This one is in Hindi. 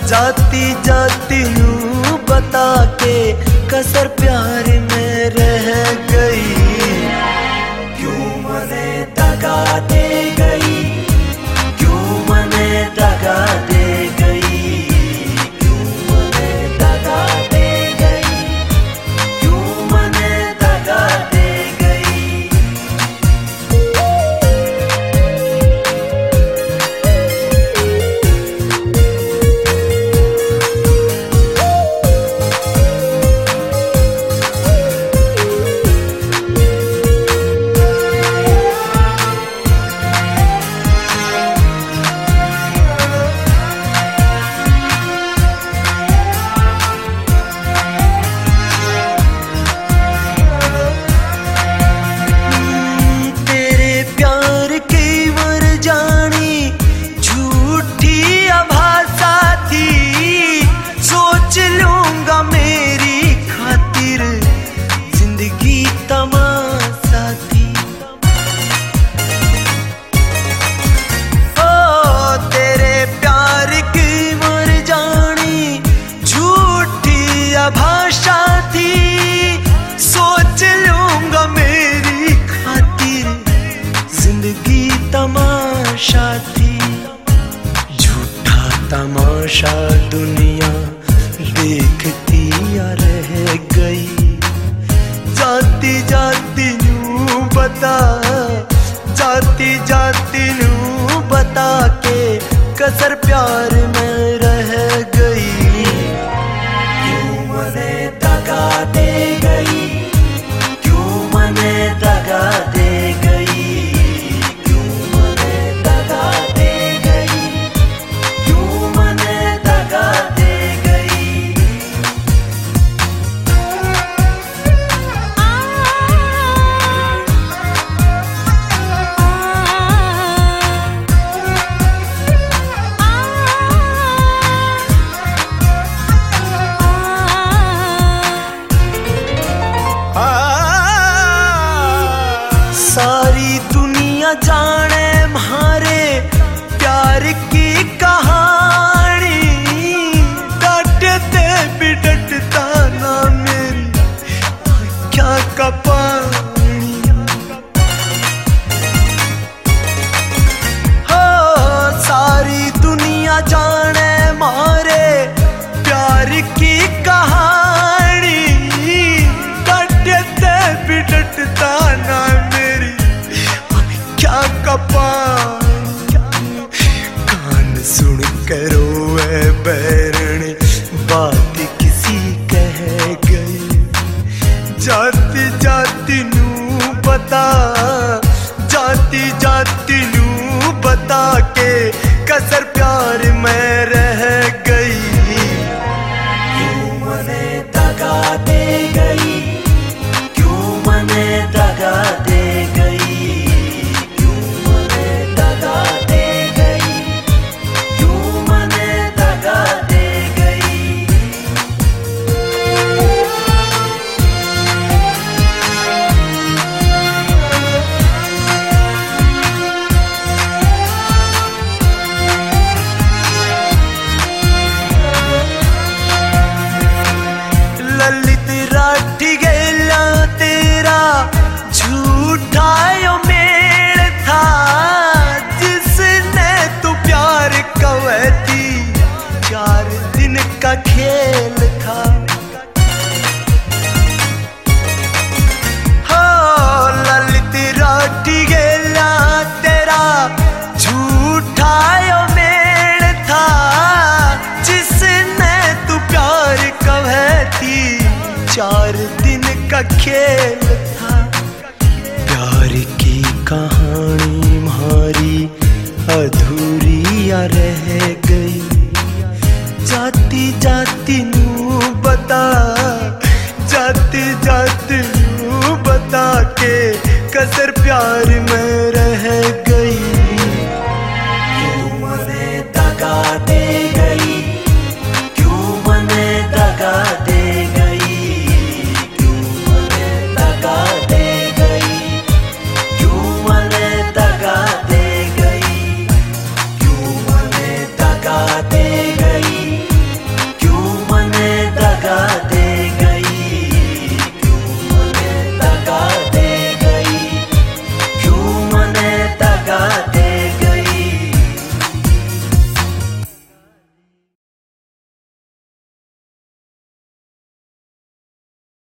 जाती जाती नू बता के कसर प्यार में रह गई। क्यों मने दगा दे गई, क्यों मने दगा दे गई, क्यों मने दगा दे गई, क्यों मने दगा दे गई। भाषा थी सोच लूंगा मेरी खातिर, जिंदगी तमाशा थी। झूठा तमाशा दुनिया देखती या रह गई। जाती जाती नू बता, जाती जाती नू बता के कसर प्यार में रह गई। मने दगा दे गई, क्यों मने दगा दे गई, क्यों मने दगा दे गई, क्यों मने दगा दे गई। सारी दुनिया जाने म्हारे प्यार की कहानी, डांटते भी डटता ना मेरी क्या का पानी। हो सारी दुनिया जाने म्हारे प्यार की कहानी, डांटते भी डटता ना क्या कपान। कान सुन करो ए बैरणी, बात किसी कह गई। जाती जाती नू बता, जाती जाती नू बता के कसर प्यार में रह गई। क्यों मने दगा दे गई, क्यों मने दगा दे गई, ललित राठी गेला तेरा झूठा यो मेल था, जिसने तू प्यार कवती 4 दिन का खेल था। हो ललित राठी गेला तेरा झूठा यो मेल था, जिसने तू प्यार कवती 4 दिन का खेल था। प्यार की कहानी हमारी अधूरी या रह गई। जाती जाती नू बता, जाती जाती नू बता के कसर प्यार में रह गई।